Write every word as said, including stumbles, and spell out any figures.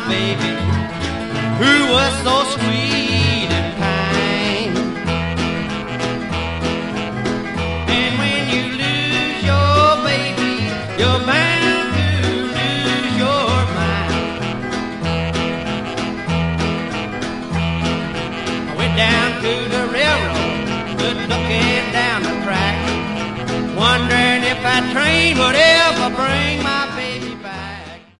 baby who was so sweet and kind. And when you lose your baby, you're bound to lose your mind. I went down to the railroad, stood looking down the track, wondering if that train would ever bring